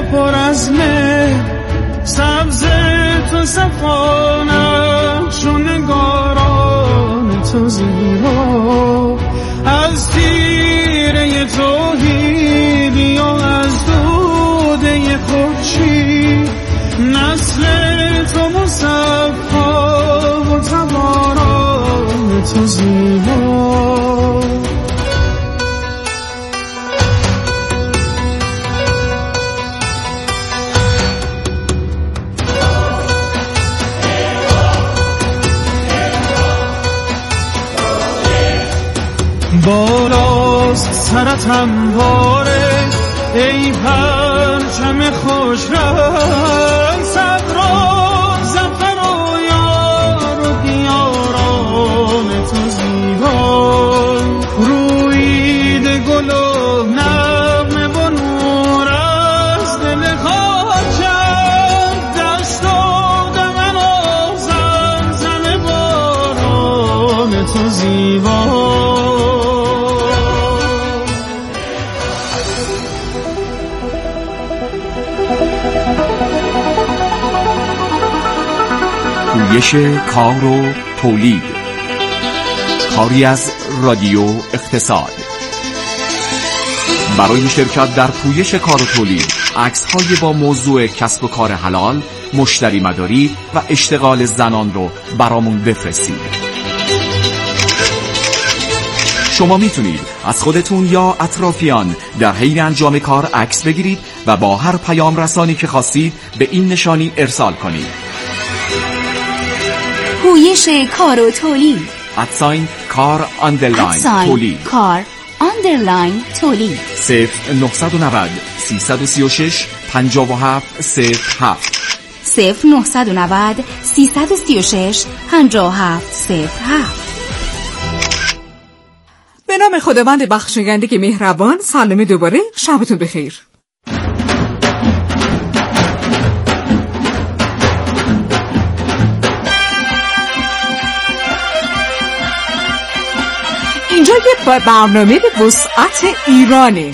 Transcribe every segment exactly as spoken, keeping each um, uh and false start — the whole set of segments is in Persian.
پر از مه سبز تو صفا نقش و نگاران تو زیبا از تیره توحیدی و از دوده خورشید نسل تو مصفا و تباران تو زیبا بالاست سرت همواره ای پرچم خوش رنگ صبر و ظفر و یار و دیاران تو زیبا رویده گل و نغمه و نور از دل خاکم دست و دمن و زمزم باران تو زیبا پویش کار و تولید، کاری از رادیو اقتصاد. برای شرکت در پویش کار و تولید عکس‌های با موضوع کسب و کار حلال، مشتری مداری و اشتغال زنان رو برامون بفرستید. شما میتونید از خودتون یا اطرافیان در حین انجام کار عکس بگیرید و با هر پیام رسانی که خواستید به این نشانی ارسال کنید. پویش کار و تولید، ادساین کار آندرلاین تولید، کار آندرلاین تولید، صفر نهصد و نود سیصد و سی و شش پنجاه و هفت صفر هفت، صفر نهصد و نود سیصد و سی و شش پنجاه و هفت صفر هفت. به نام خداوند بخشاینده که مهربان. سلام دوباره، شبتون بخیر. اینجا یه برنامه به وسعت ایرانه.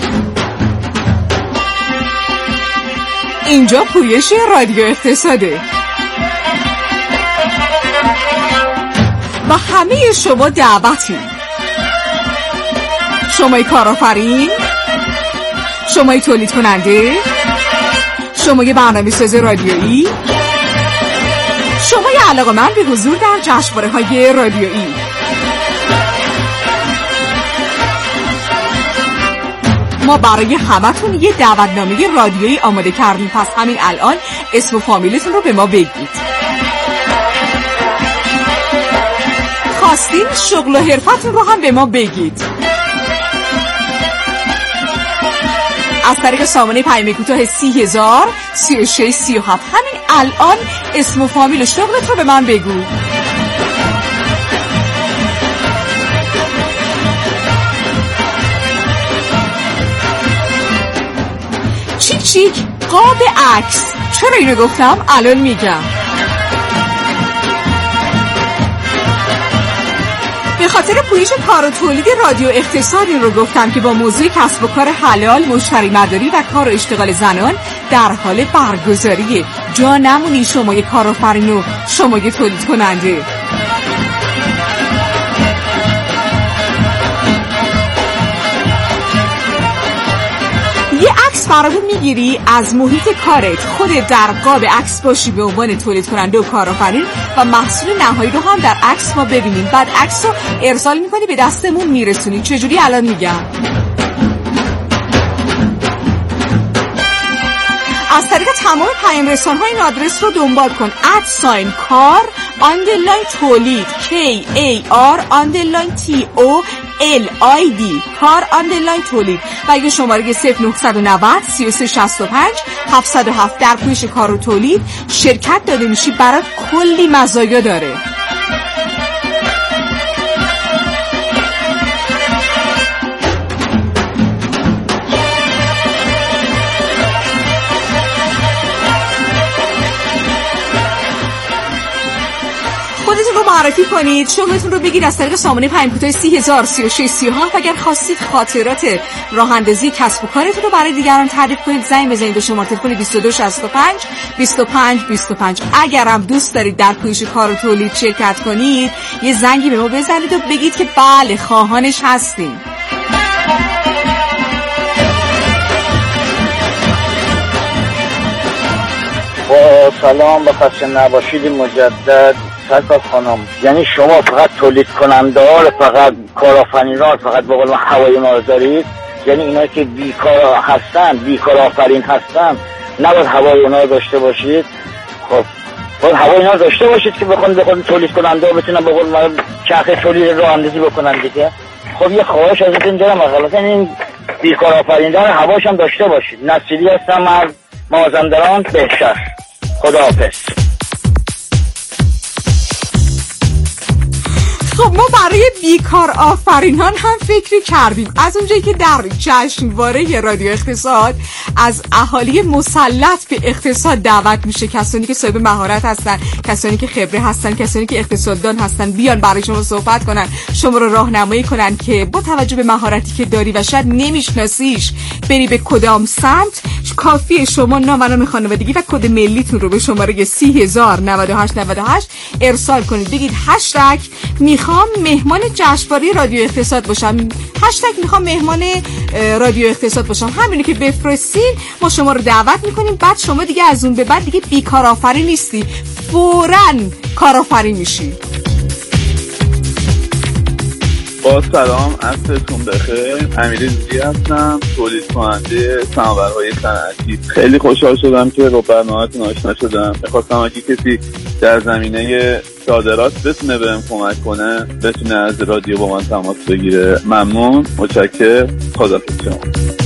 اینجا پویش رادیو اقتصاده و همه شما دعوتی. شمای کارآفرین، شمای تولید کننده، شمای برنامه ساز رادیویی، شمای علاقه‌مند به حضور در جشنواره‌های رادیویی. ما برای همتون یه دعوتنامه رادیویی آماده کردیم، پس همین الان اسم و فامیلتون رو به ما بگید. خواستین شغل و حرفتون رو هم به ما بگید. از طریق سامانه پیام کوتاه سی هزار سی و شش سی و هفت همین الان اسم و فامیل و شغلت رو به من بگو. چیک چیک قاب عکس. چرا اینو گفتم؟ الان میگم. به خاطر پویش کار و تولید رادیو اقتصاد این رو گفتم که با موضوع کسب و کار حلال، مشتری مداری و کار و اشتغال زنان در حال برگزاریه. جا نمونی شمای کارآفرین و شمای تولید کننده. یه عکس برامون میگیری از محیط کارت، خودت در قاب عکس باشی به عنوان تولید کننده و کارآفرین و محصول نهایی رو هم در عکس ما ببینیم. بعد عکس رو ارسال میکنی، به دستمون میرسونی. چجوری؟ الان میگم. از طریق تمام پیام رسان‌های این آدرس رو دنبال کن. ادساین کار آندرلاین تولید کی ای آر آندرلاین تی او ال آی دی کار آندرلاین تولید و اگه شماره صفر نهصد و نود سی و سه شصت و پنج هفتصد و هفت در پویش کار و تولید شرکت داده میشی. برات کلی مزایا داره. خودتون رو معرفی معرفی کنید، شغلتون رو بگید از طریق سامانه پیام کوتاه سی هزار سی و شش سی و هفت. اگر خواستید خاطرات راه اندازی کسب و کارتون رو برای دیگران تعریف کنید، زنگ بزنید به شماره تلفن بیست و دو شصت و پنج بیست و پنج بیست و پنج. اگر هم دوست دارید در پویش کار و تولید شرکت کنید، یه زنگی به ما بزنید و بگید که بله خواهانش هستیم. با سلام، به خسته نباشید مجدد. سرکار خانم، یعنی شما فقط تولید کننده ها رو، فقط کارآفرینان، فقط به قول من هوای ما دارید؟ یعنی اینا که بیکار هستن، بیکار آفرین هستن، نباید هوای اونا داشته باشید؟ خب باید هوای اونا داشته باشید که بخون بخون تولید کننده ها بتونن به قول من چرخه تولید راه اندازی بکنن دیگه. خب یه خواهش ازتون دارم، مثلا این بیکار آفریندن هواش هم داشته باشید. نصیری هستم از مازندران بهشهر. خداحافظ. خب ما برای بیکار آفرینان هم فکری کردیم. از اونجایی که در جشنواره رادیو اقتصاد از اهالی مسلط به اقتصاد دعوت میشه، کسانی که صاحب مهارت هستن، کسانی که خبره هستن، کسانی که اقتصاددان هستن، بیان برای شما صحبت کنن، شما رو راهنمایی کنن که با توجه به مهارتی که داری و شاید نمیشناسیش بری به کدام سمت. کافیه شما نام و نام خانوادگی و کد ملیتون رو به شماره سی هزار نود و هشت نود و هشت ارسال کنید. بگید هشتگ میخوام مهمان جشنواره رادیو اقتصاد باشم، هشتگ میخوام مهمان رادیو اقتصاد باشم. همینو که بفرستین ما شما رو دعوت میکنیم. بعد شما دیگه از اون به بعد دیگه بیکارآفری نیستی، فوراً کارآفری میشی. با سلام، عصرتون بخیر. امیرزی هستم، تولید کننده صنایع صنعتی. خیلی خوشحال شدم که با برنامه‌تون آشنا شدم. می‌خواستم اگه کسی در زمینه صادرات بتونه بهم کمک کنه، بتونه از رادیو با من تماس بگیره. ممنون، متشکرم. خداحافظ شما.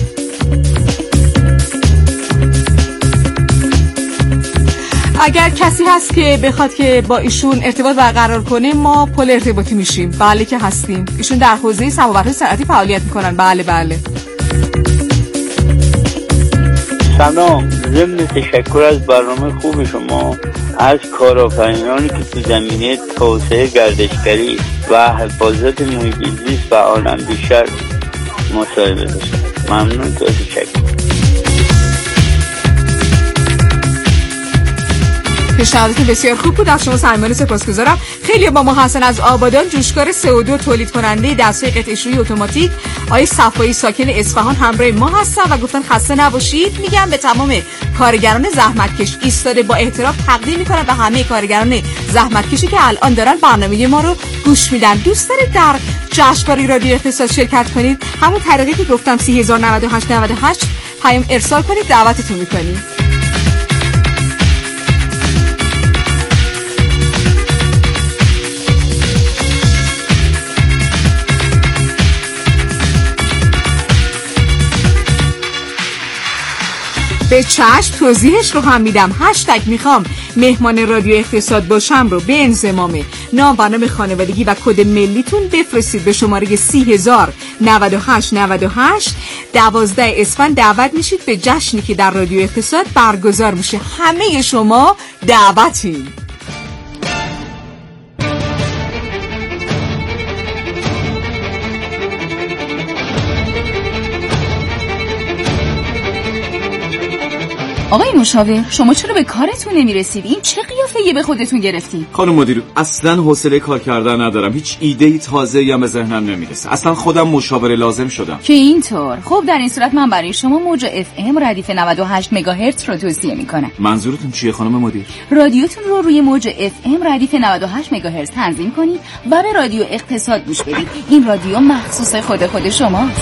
اگر کسی هست که بخواد که با ایشون ارتباط برقرار کنه، ما پل ارتباطی میشیم. بله که هستیم. ایشون در حوزه صنایع صنعتی فعالیت میکنن. بله بله. سلام، ضمن تشکر از برنامه خوب شما از کارآفرینانی که تو زمینه توسعه گردشگری و حفاظت محیط زیست و عالم‌بیشتر مصاحبه داشتم. ممنون، تشکر. پیشنهادات بسیار خوب بود، از شما صمیمانه سپاسگزارم. خیلی با ما هستن از آبادان، جوشکار سه و دو تولید کننده دستگاه قطعه‌شویی اتوماتیک آقای صفایی ساکن اصفهان همراه ما هستن و گفتن خسته نباشید. میگم به تمام کارگران زحمتکش ایستاده با احترام تقدیم میکنم به همه کارگران زحمتکشی که الان دارن برنامه ما رو گوش میدن. دوست دارید در جشنواره رادیو اقتصاد شرکت کنید؟ همون طریقی که گفتم سی هزار نود و هشت نود و هشت پیام ارسال کنید، دعوتتون میکنیم. به چشم، توضیحش رو هم میدم. هشتگ میخوام مهمان رادیو اقتصاد باشم رو به انضمام نام و نام خانوادگی و کد ملیتون بفرستید به شماره سی هزار نود و هشت نود و هشت. دوازده اسفند دعوت میشید به جشنی که در رادیو اقتصاد برگزار میشه. همه شما دعوتین. آقای مشاور، شما چرا به کارتون نمیرسید؟ این چه قیافه‌ای به خودتون گرفتین؟ خانم مدیر، اصلا حوصله کار کردن ندارم. هیچ ایده‌ای تازه‌ای هم به ذهنم نمیرسه. اصلا خودم مشاور لازم شدم. که اینطور؟ خب در این صورت من برای شما موج اف ام ردیف نود و هشت مگاهرتز رو توصیه میکنم. منظورتون چیه خانم مدیر؟ رادیوتون رو روی موج اف ام ردیف نود و هشت مگاهرتز تنظیم کنید و به رادیو اقتصاد گوش بدید. این رادیو مخصوص خود خود شماست.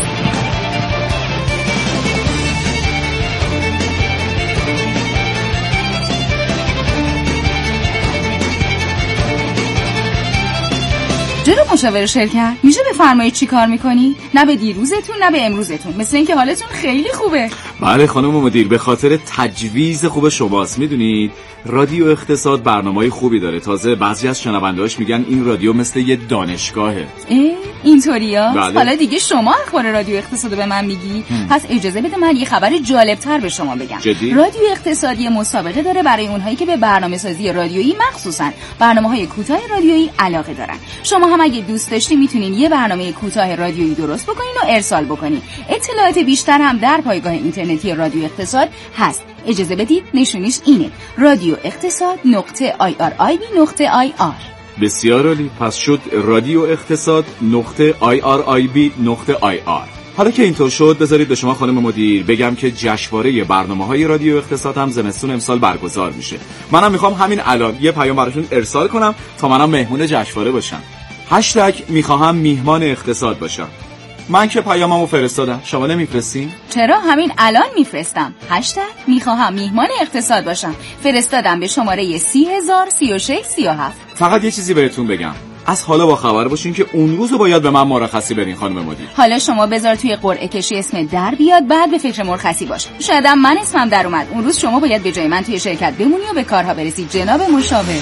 جناب مشاور شرکت، میشه بفرمایید چی کار میکنی؟ نه به دیروزتون نه به امروزتون، مثل اینکه حالتون خیلی خوبه. بله خانم مدیر، به خاطر تجویز خوب شماست. میدونید رادیو اقتصاد برنامه‌های خوبی داره. تازه بعضی از شنونده‌هاش میگن این رادیو مثل یه دانشگاهه. اینطوریا؟ بله. حالا دیگه شما اخبار رادیو اقتصاد به من میگی؟ هم. پس اجازه بده من یه خبر جالبتر به شما بگم. جدی؟ رادیو اقتصادی مسابقه داره برای اونهایی که به برنامه‌سازی رادیویی مخصوصاً برنامه‌های کوتاه رادیویی علاقه دارن. شما هم اگه دوست داشتین میتونین یه برنامه کوتاه رادیویی درست بکنین و ارسال بکنین. اطلاعات بیشتر هم در پایگاه اینترنتی رادیو اقتصاد هست. اجازه بدید نشونیش اینه: رادیو اقتصاد نقطه آی آر آی بی نقطه آی آر. بسیار عالی. پس شد رادیو اقتصاد نقطه آی آر آی بی نقطه آی آر. حالا که اینطور شد بذارید به شما خانم مدیر بگم که جشنواره برنامه‌های رادیو اقتصاد هم زمستون امسال برگزار میشه. منم میخوام همین الان یه پیام براشون ارسال کنم تا منم مهمون جشنواره باشم. هشتگ میخواهم میهمان اقتصاد باشم. من که پیاممو فرستادم، شما نمیفرستین؟ چرا همین الان میفرستم. هشتگ میخواهم میهمان اقتصاد باشم فرستادم به شماره سی هزار سی و شش سی و هفت. فقط یه چیزی بهتون بگم، از حالا با خبر باشین که اون روزو باید به من مرخصی بدین خانم مدیر. حالا شما بذار توی قرعه کشی اسم در بیاد، بعد به فکر مرخصی باش. شاید من اسمم در اومد، اون روز شما باید به جای من توی شرکت بمونی و به کارها برسی جناب مشاور.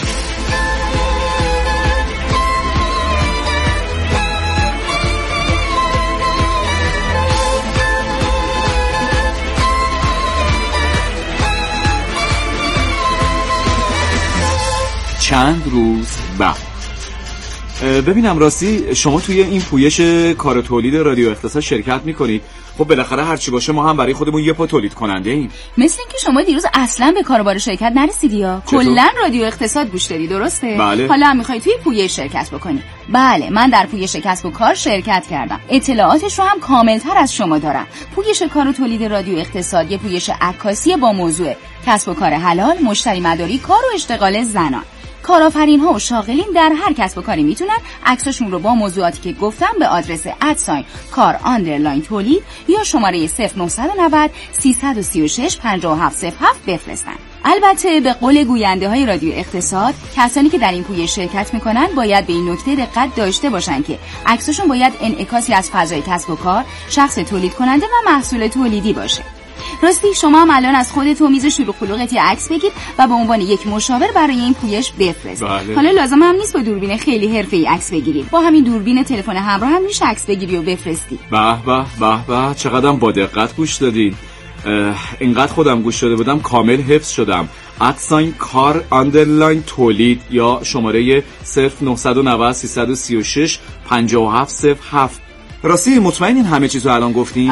چند روز بعد ببینم راستی شما توی این پویش کار تولید رادیو اقتصاد شرکت میکنید. خب بالاخره هرچی باشه ما هم برای خودمون یه پا تولید کننده ایم. مثل اینکه شما دیروز اصلا به کاروبار شرکت نرسیدی یا کلا رادیو اقتصاد گوش دادی، درسته؟ بله. حالا هم میخوای توی پویش شرکت بکنی؟ بله، من در پویش کسب و کار شرکت کردم. اطلاعاتش رو هم کاملتر از شما دارم. پویش کار و تولید رادیو اقتصاد یه پویش عکاسی با موضوع کسب و کار حلال، مشتری مداری، کار و اشتغال زنان. کارآفرین ها و شاغلین در هر کسب و کاری میتونن عکساشون رو با موضوعاتی که گفتم به آدرس ادساین کار آندرلاین تولید یا شماره صفر نه نه صفر سه سه شش پنج هفت صفر هفت بفرستن. البته به قول گوینده های رادیو اقتصاد، کسانی که در این پویش شرکت میکنن باید به این نکته دقت داشته باشن که عکساشون باید انعکاسی از فضای کسب و کار، شخص تولید کننده و محصول تولیدی باشه. راستی شما هم الان از خودت و میز شلوغ پلوغت عکس بگیر و به عنوان یک مشاور برای این پویش بفرست. بله. حالا لازم هم نیست با دوربین خیلی حرفه‌ای عکس بگیری، با همین دوربین تلفن همراه هم میشه عکس بگیری و بفرستی. به به به به، چقدرم با دقت گوش دادین. اینقدر خودم گوش داده بودم کامل حفظ شدم. ادساین کار آندرلاین تولید یا شماره صفر نه نه صفر سه سه شش پنج هفت صفر هفت. راستی مطمئنین همه چیزو الان گفتین؟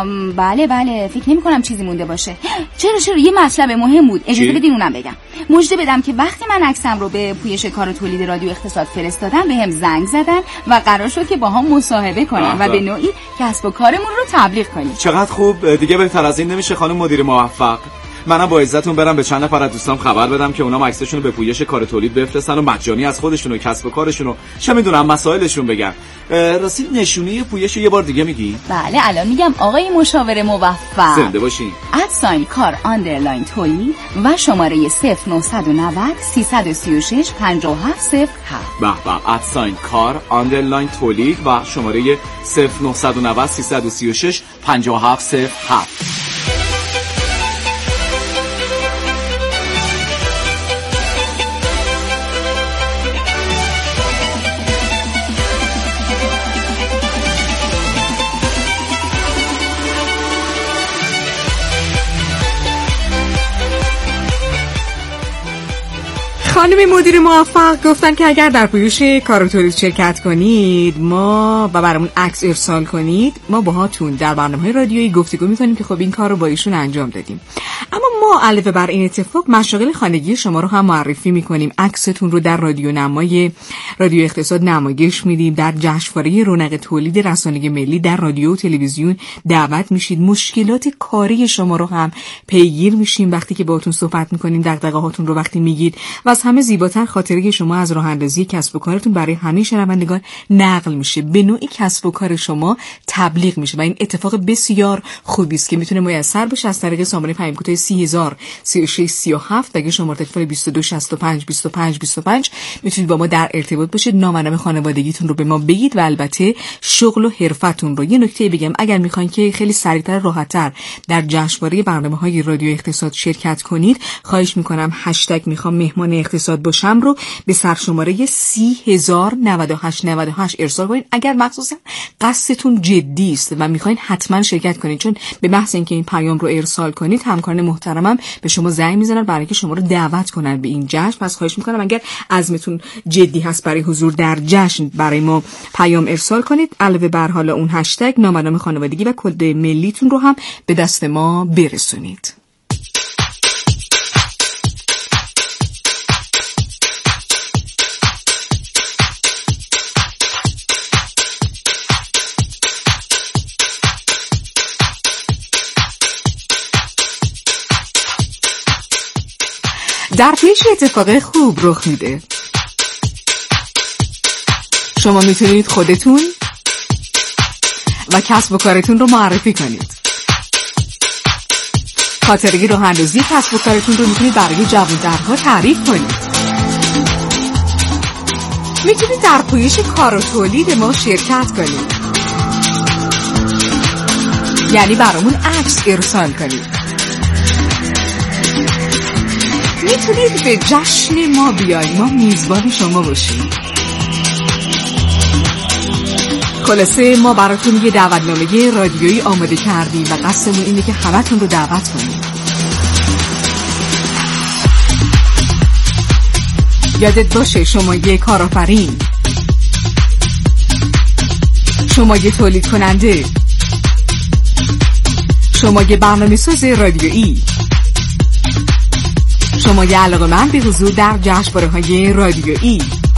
بله بله، فکر نمی کنم چیزی مونده باشه. چرا چرا یه مطلب مهم بود، اجازه بدین اونم بگم. مژده بدم که وقتی من عکسم رو به پویش کار و تولید رادیو اقتصاد فرستادم بهم زنگ زدن و قرار شد که با هم مصاحبه کنم و به نوعی کسب و کارمون رو تبلیغ کنیم. چقدر خوب، دیگه بهتر از این نمیشه خانم مدیر موفق. منم با عزتون برم به چند نفر از دوستام خبر بدم که اونا عکسشون رو به پویش کار تولید بفرستن و مجانی از خودشون و کسب و کارشون و چه میدونم مسائلشون بگن. راستی نشونه پویش رو یه بار دیگه میگی؟ بله الان میگم آقای مشاور موفق. زنده باشین. ادساین کار آندرلاین تولید و شماره صفر نه نه صفر سه سه شش پنج هفت صفر هفت. به به، ادساین کار آندرلاین تولید و شماره صفر نه نه صفر سه سه شش پنج هفت صفر هفت. خانم مدیر موفق گفتن که اگر در پویش کار و تولید شرکت کنید ما و برامون عکس ارسال کنید ما باهاتون در برنامه‌های رادیویی گفتگو می‌کنیم که خب این کار رو با ایشون انجام دادیم. اما ما علاوه بر این اتفاق مشاغل خانگی شما رو هم معرفی می‌کنیم. عکستون رو در رادیو نمای رادیو اقتصاد نمایش میدیم. در جشنواره رونق تولید رسانه ملی در رادیو و تلویزیون دعوت میشید. مشکلات کاری شما رو هم پیگیر میشیم وقتی که باهاتون صحبت می‌کنیم. دغدغه‌هاتون رو وقتی میگید و از همه زیباتر خاطره شما از راه اندازی کسب و کارتون برای همه شنوندگان نقل میشه. به نوعی کسب و کار شما تبلیغ میشه و این اتفاق بسیار خوبی است که میتونه میسر بشه. از طریق سامانه پیام کوتاه سی هزار سی و شش سی و هفت اگه شماره تلفن بیست و دو شصت و پنج بیست و پنج بیست و پنج میتونید با ما در ارتباط باشید. نام و نام خانوادگیتون رو به ما بگید و البته شغل و حرفتون رو. یه نکته بگم، اگر میخواین که خیلی سریعتر راحتتر در جشنواره برنامه‌های رادیو اقتصاد شرکت کنید، خواهش میکنم هشتگ میخوام مهمان اقتصاد باشم رو به سرشماره سی هزار نود و هشت نود و هشت ارسال کنید. اگر مخصوصا قصدتون جدی است و میخواین حتما شرکت کنید، چون به محض اینکه این پیام رو ارسال کنید همکاران محترمم به شما زنگ میزنن برای اینکه شما رو دعوت کنن به این جشن. پس خواهش میکنم اگر عزمتون جدی هست برای حضور در جشن برای ما پیام ارسال کنید. علاوه بر حالا اون هشتگ نام و نام خانوادگی و کد ملیتون رو هم به دست ما برسونید. در پیش اتفاق خوب رخ میده. شما میتونید خودتون و کسب و کارتون رو معرفی کنید. خاطره راه اندازی کسب و کارتون رو میتونید برای جوان‌ترها تعریف کنید. میتونید در پویش کار و تولید ما شرکت کنید، یعنی برامون عکس ارسال کنید. میتونید به جشن ما بیایید، ما میزبان شما باشیم. خلاصه ما براتون یه دعوتنامه رادیویی آماده کردیم و قصدمون اینه که همتون رو دعوت کنیم. یادت باشه شما یه کارآفرین، شما یه تولید کننده، شما یه برنامه‌ساز رادیویی، شما یه علاقه‌مند به حضور در جشنواره‌های رادیویی.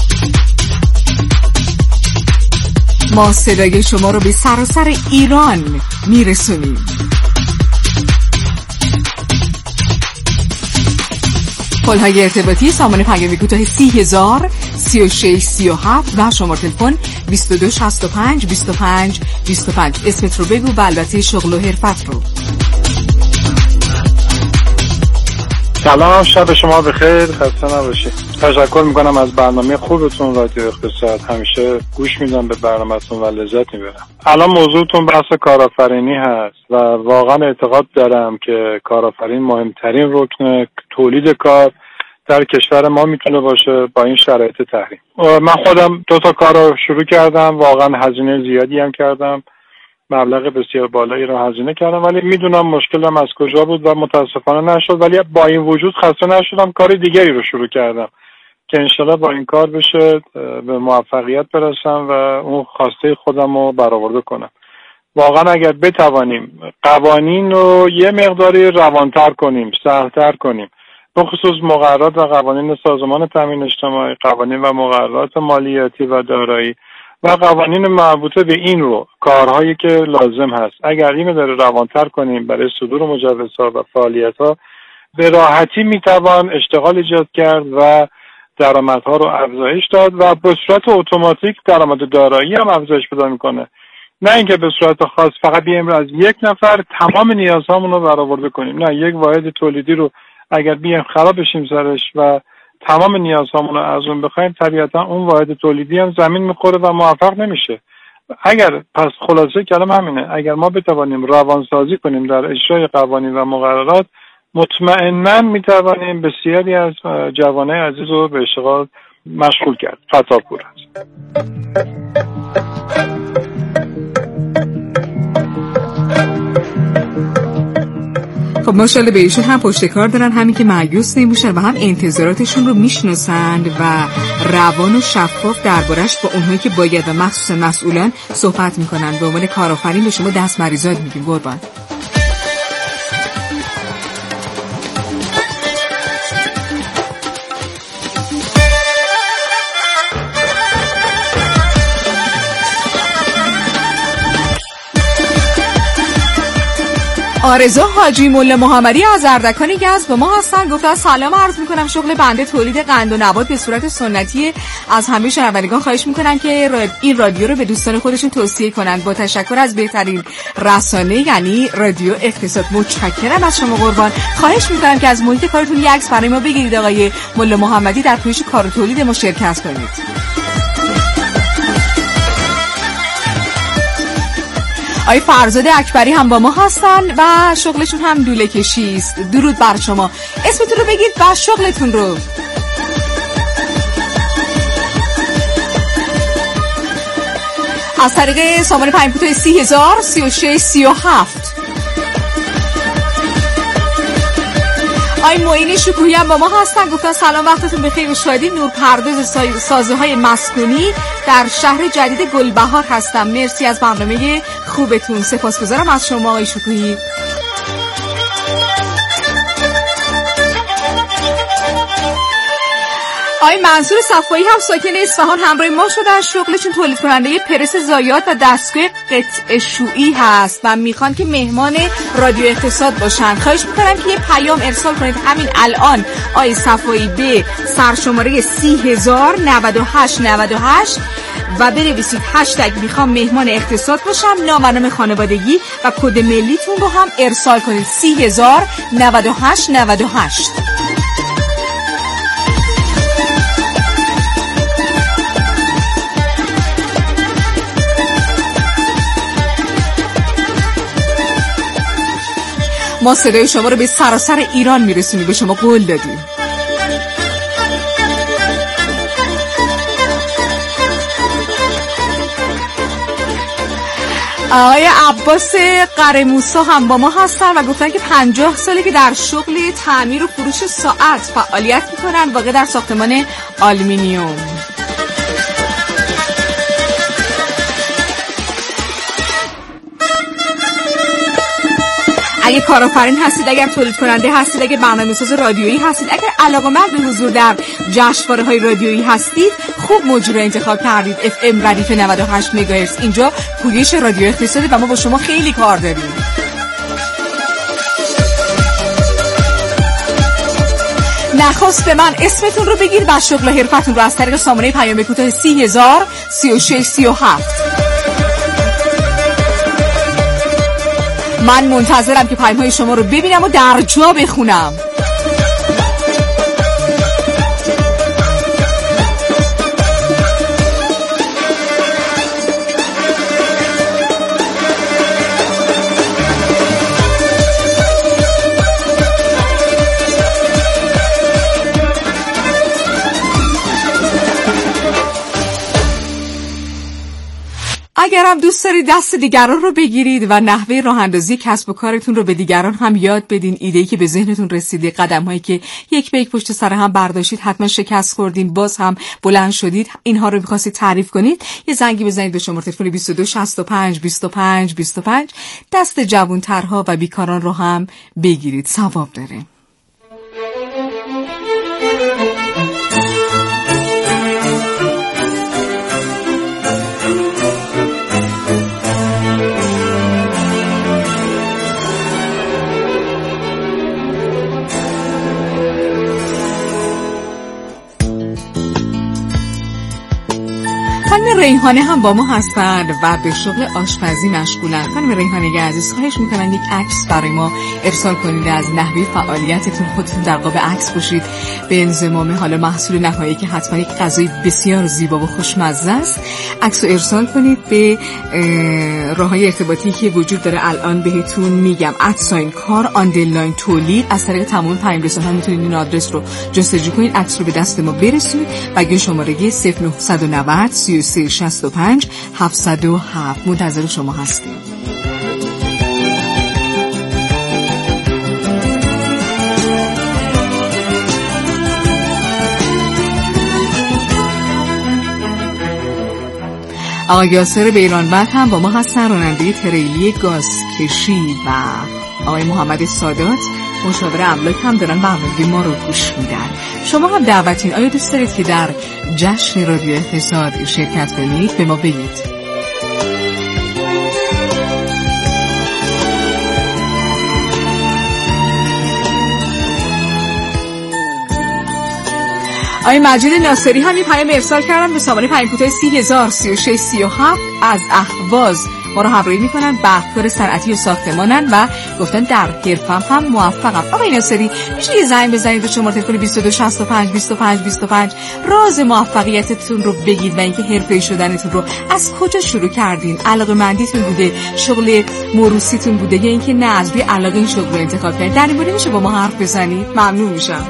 ما صدای شما رو به سراسر ایران میرسونیم. پل‌های ارتباطی سامان پیام کوتاه سی هزار سی و شش سی و هفت و شماره تلفن بیست و دو شصت و پنج بیست و پنج بیست و پنج. اسمت رو بگو و البته شغل و حرفت رو. سلام، شب شما بخیر، خسته نباشید. تشکر میکنم از برنامه خوبتون رادیو اقتصاد. همیشه گوش میدم به برنامه‌تون و لذت میبرم. الان موضوعتون بحث کارآفرینی هست و واقعا اعتقاد دارم که کارآفرین مهمترین رکن تولید کار در کشور ما میتونه باشه با این شرایط تحریم. من خودم دو تا کار رو شروع کردم، واقعا هزینه زیادی هم کردم، مبلغ بسیار بالایی رو هزینه کردم، ولی میدونم مشکلم از کجا بود و متاسفانه نشد. ولی با این وجود خسته نشدم، کار دیگری رو شروع کردم که انشالله با این کار بشه به موفقیت برسم و اون خواسته خودم رو برآورده کنم. واقعا اگر بتوانیم قوانین رو یه مقداری روانتر کنیم، سهل‌تر کنیم، به خصوص مقررات و قوانین سازمان تامین اجتماعی، قوانین و مقررات مالیاتی و دارایی و قوانین مربوطه به این رو، کارهایی که لازم هست، اگر این رو روانتر کنیم برای صدور مجوزها و فعالیت‌ها، به راحتی میتوان اشتغال ایجاد کرد و درآمدها رو افزایش داد و به صورت اتوماتیک درآمد دارایی هم افزایش پیدا میکنه. نه اینکه به صورت خاص فقط بیایم از یک نفر تمام نیازهامون رو برآورده کنیم. نه، یک واحد تولیدی رو اگر بیایم خراب بشیم سرش و تمام نیازهامون رو از اون بخوایم، طبیعتا اون واحد تولیدی هم زمین میخوره و موفق نمیشه. اگر پس خلاصه کلام همینه، اگر ما بتوانیم روانسازی کنیم در اجرای قوانین و مقررات، مطمئناً میتوانیم بسیاری از جوانای عزیز رو به اشتغال مشغول کرد. فتاپور هست. خب ماشاءالله به ایشون هم پشت کار دارن، همین که مایوس نمیشن و هم انتظاراتشون رو میشناسند و روان و شفاف دربارش با اونهایی که باید و مخصوصا مسئولان صحبت میکنن. به عنوان کارآفرین به شما دست مریضات میگیم قربان. آرزو حاجی مولا محمدی از اردکان یزد با ما هستن. گفتن سلام عرض میکنم. شغل بنده تولید قند و نبات به صورت سنتی. از همه شنوندگان خواهش میکنم که این رادیو رو به دوستان خودشون توصیه کنند. با تشکر از بهترین رسانه یعنی رادیو اقتصاد. متشکرم از شما قربان. خواهش میکنم که از محیط کارتون یک عکس برای ما بگیرید آقای مولا محمدی، در پویش کار و تولید ما شرکت کنید. آقای فرزاد اکبری هم با ما هستن و شغلشون هم دوله کشی است. درود بر شما. اسمتون رو بگید و شغلتون رو. از طریق سامانه پیام کوتاه سی هزار سی و شش سی و هفت. آقای معین شکوهی هم با ما هستن. گفتن سلام، وقتتون بخیر و شادی. نورپرداز سازه های مسکونی در شهر جدید گلبهار هستم. مرسی از برنامه خوبتون. سپاسگزارم از شما آقای شکوهی. آقای منصور صفایی هم ساکن اصفهان همراه ما شدن. شغلشون تولید کننده پرس ضایعات و دستگاه قطع شویی هست و میخوان که مهمان رادیو اقتصاد باشن. خواهش میکنم که یه پیام ارسال کنید همین الان آقای صفایی به سرشماره سی هزار نود و هشت نود و هشت و بنویسید هشتگ میخوام مهمان اقتصاد باشم، نام و نام خانوادگی و کد ملیتون رو هم ارسال کنید. سی هزار نود و هشت نود و هشت. ما صدای شما رو به سراسر ایران میرسونیم. به شما قول دادیم. آقای عباس قرموسا هم با ما هستن و گفتن که پنجاه ساله که در شغل تعمیر و فروش ساعت فعالیت میکنن، واقع در ساختمان آلومینیوم. اگه کارآفرین هستید، اگر تولید کننده هستید، اگر برنامه‌ساز رادیویی هستید، اگر علاقه‌مند به حضور در جشنواره‌های رادیویی هستید، خوب موجود رو انتخاب کردید. اف ام ردیف نود و هشت مگاهرتز. اینجا پویش رادیو اقتصادی و ما با شما خیلی کار داریم. نخواست به من اسمتون رو بگیر و شغل و حرفتون رو از طریق سامانه پیام کوتاه سی هزار سی و شش سی و هفت. من منتظرم که پیام‌های شما رو ببینم و در جا بخونم. اگرم دوست دارید دست دیگران رو بگیرید و نحوه راه اندازی کسب و کارتون رو به دیگران هم یاد بدین، ایده‌ای که به ذهنتون رسیده، قدم‌هایی که یک به یک پشت سر هم برداشتید، حتما شکست خوردین، باز هم بلند شدید، اینها رو می‌خواستید تعریف کنید، یه زنگی بزنید به شماره تلفن بیست و دو شصت و پنج بیست و پنج بیست و پنج. دست جوان‌ترها و بیکاران رو هم بگیرید، ثواب داره. خانم ریحانه هم با ما هستند و به شغل آشپزی مشغولن. خانم ریحانه عزیز، خواهش میکنم یک عکس برای ما ارسال کنید از نحوه فعالیتتون. خودتون در قاب عکس باشید به انضمام حالا محصول نهایی که حتما یک غذای بسیار زیبا و خوشمزه است. عکس رو ارسال کنید به راههای ارتباطی که وجود داره الان بهتون میگم. ادساین کار آندرلاین تولید. از طریق تمام پیام رسان‌ها میتونید این آدرس رو جستجو کنید، عکس رو به دست ما برسونید و اگه شماره صفر نه نه صفر سی و سه شصت و پنج هفتصد و هفت منتظر شما هستیم. آقای یاسر بیرانبند هم با ما هستن، راننده تریلی گازکشی، و آقای محمد سادات مشاور املاک هم دارن برنامه ما رو گوش میدن. شما هم دعوتین. آیا دوست دارید که در جشن رادیو اقتصاد شرکت کنید؟ به ما بگید. آقای مجید ناصری هم یه پیام ارسال کردن به سامانه پیام کوتاه سی هزار سی و شش سی و هفت از اهواز ما رو همراهی میکنن. بحث‌کار صنعتی و ساختمانن و گفتن در حرفم هم موفقم. آقای ناصری میشه یه زنگ بزنید به شماره تلفن بیست و دو شصت و پنج بیست و پنج بیست و پنج راز موفقیتتون رو بگید و اینکه حرفه‌ای شدنتون رو از کجا شروع کردین؟ علاقه‌مندیتون بوده، شغل موروثیتون بوده یا اینکه نه از روی علاقه این شغل رو انتخاب کردید؟ در این مورد میشه با ما حرف بزنید؟ ممنون میشم.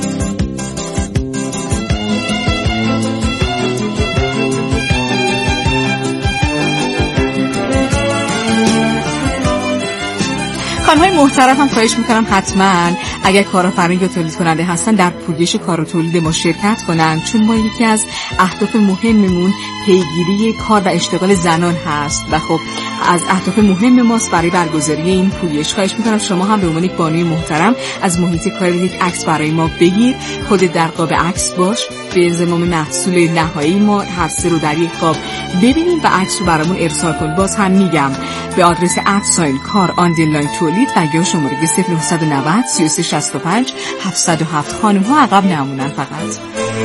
خانم‌های محترم هم خواهش میکنم حتما اگر کارآفرین یا تولید کننده هستن در پویش کار و تولید ما شرکت کنن، چون ما یکی از اهداف مهممون پیگیری کار و اشتغال زنان هست و خب از اهداف مهم ماست برای برگزاری این پویش. خواهش میکنم شما هم به عنوان یک بانوی محترم از محیط کار یک عکس برای ما بگیر، خودت در قاب عکس باش، به انضمام محصول نهایی ما هر سه رو در یک قاب ببینیم و عکس رو برامون ارسال کن. باز هم میگم به آدرس @ساین کار آندرلاین تولید و یا شماره صفر نه نه صفر سه سه شصت و پنج هفتصد و هفت. خانم ها عقب نمونن فقط.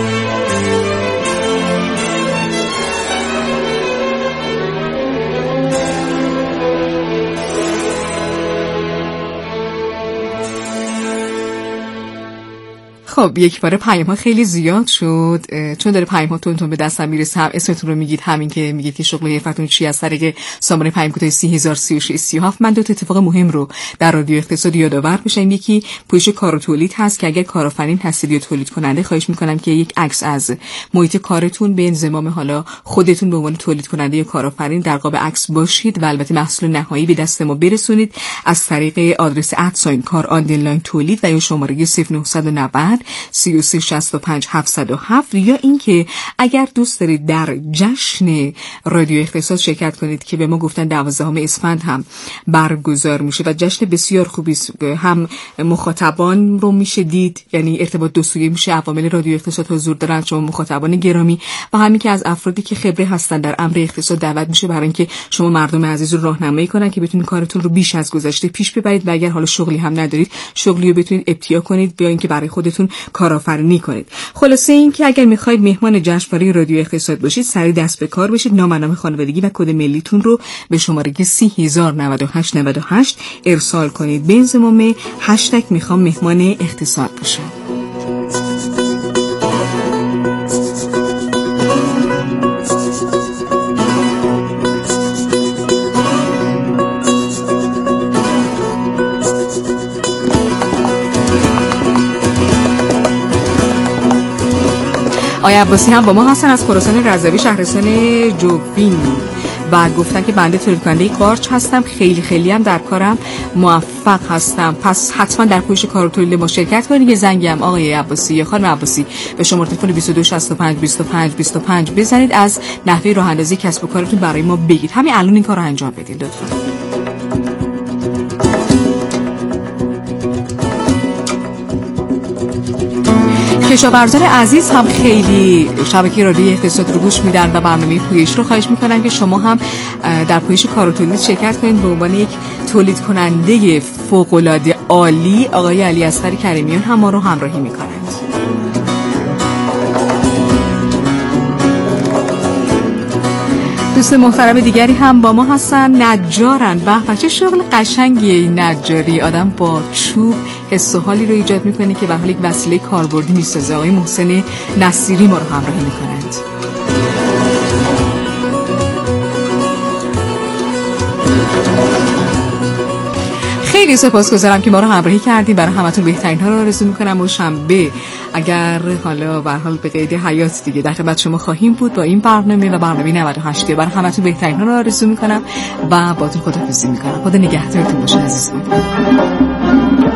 خب یک بار پیام ها خیلی زیاد شد، چون داره پیام ها تون تون به دستم میرسه. هم اسمتون رو میگید، همین که میگید که شغل حرفتون چی از طریق سامانه پیام کوتاه سی هزار سی و شش سی و هفت. من دو تا اتفاق مهم رو در رادیو اقتصاد یادآور بشم. یکی پویش کار و تولید هست که اگر کارآفرین هستید یا تولید کننده، خواهش میکنم که یک عکس از محیط کارتون به انضمام حالا خودتون به عنوان تولید کننده یا کارآفرین در قاب عکس باشید و البته محصول نهایی به دست ما برسونید از طریق آدرس @ساین کار آندرلاین تولید و یا شماره صفر نه نه صفر سی و سه شصت و پنج هفتصد و هفت. یا اینکه اگر دوست دارید در جشن رادیو اقتصاد شرکت کنید که به ما گفتن دوازدهم اسفند هم برگزار میشه و جشن بسیار خوبی است، هم مخاطبان رو میشه دید، یعنی ارتباط دو سویه میشه، عوامل رادیو اقتصاد حضور دارن، شما مخاطبان گرامی و همین که از افرادی که خبره هستن در امر اقتصاد دعوت میشه برای اینکه شما مردم عزیز رو راهنمایی کنن که بتونید کارتون رو بیش از گذشته پیش ببرید و اگر حالا شغلی هم ندارید شغلی رو بتونید ابتیا کنید یا اینکه برای خودتون کارآفرینی کنید. خلاصه این که اگر میخواید مهمان جشنواره رادیو اقتصاد باشید، سریع دست به کار بشید. نام، نام خانوادگی و کد ملیتون رو به شماره سی هزار و نود و هشت نود و هشت ارسال کنید. به انضمام هشتگ میخوام مهمان اقتصاد باشم. آقای عباسی هم با ما هستن از خراسان رضوی شهرستان جوبین و گفتن که بنده تولید کننده قارچ هستم، خیلی خیلی هم در کارم موفق هستم، پس حتما در پویش کار و تولید ما شرکت کنید. یه زنگی هم آقای عباسی یا خانم عباسی به شماره تلفن بیست و دو شصت و پنج بیست و پنج بیست و پنج بزنید، از نحوه راه اندازی کسب و کارتون برای ما بگید. همین الان این کار رو انجام بدید لطفا. کشاورزان عزیز هم خیلی شبکه رادیو اقتصاد رو گوش میدن و برنامه پویش رو. خواهش میکنم که شما هم در پویش کار و تولید شرکت کنید. به عنوان یک تولید کننده فوق‌العاده عالی آقای علی اصغر کریمیان هم ما رو همراهی میکنند. دوست محترم دیگری هم با ما هستن، نجارن. به بچه شغل قشنگیه نجاری، آدم با چوب حس و حالی رو ایجاد میکنه که به حال یک وسیله کاربردی میسازه. آقای محسن نصیری ما رو همراهی میکنند. خیلی سپاسگزارم که ما رو همراهی کردین. برای همتون بهترین ها رو آرزو میکنم و شنبه اگر حالا به هر حال به قید حیات دیگه در خدمت شما خواهیم بود با این برنامه و برنامه نود و هشت. برای همتون بهترین ها رو آرزو میکنم و باهاتون خداحافظی میکنم. خدا نگهدارتون باشه عزیزان.